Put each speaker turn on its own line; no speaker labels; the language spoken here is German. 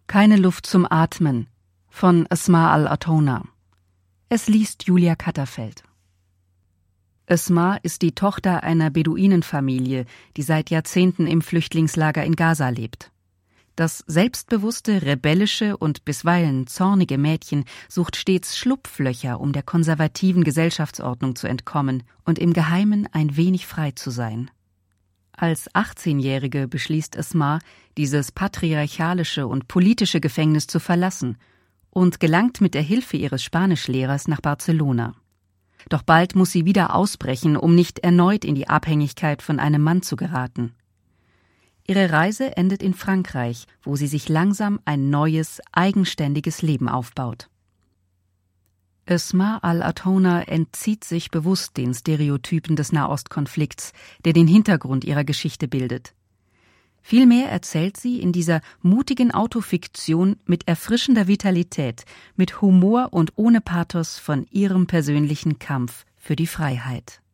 Keine Luft zum Atmen von Esma al-Attona. Es liest Julia Katterfeld. Esma ist die Tochter einer Beduinenfamilie, die seit Jahrzehnten im Flüchtlingslager in Gaza lebt. Das selbstbewusste, rebellische und bisweilen zornige Mädchen sucht stets Schlupflöcher, um der konservativen Gesellschaftsordnung zu entkommen und im Geheimen ein wenig frei zu sein. Als 18-Jährige beschließt Esma, dieses patriarchalische und politische Gefängnis zu verlassen und gelangt mit der Hilfe ihres Spanischlehrers nach Barcelona. Doch bald muss sie wieder ausbrechen, um nicht erneut in die Abhängigkeit von einem Mann zu geraten. Ihre Reise endet in Frankreich, wo sie sich langsam ein neues, eigenständiges Leben aufbaut. Esma al-Attona entzieht sich bewusst den Stereotypen des Nahostkonflikts, der den Hintergrund ihrer Geschichte bildet. Vielmehr erzählt sie in dieser mutigen Autofiktion mit erfrischender Vitalität, mit Humor und ohne Pathos von ihrem persönlichen Kampf für die Freiheit.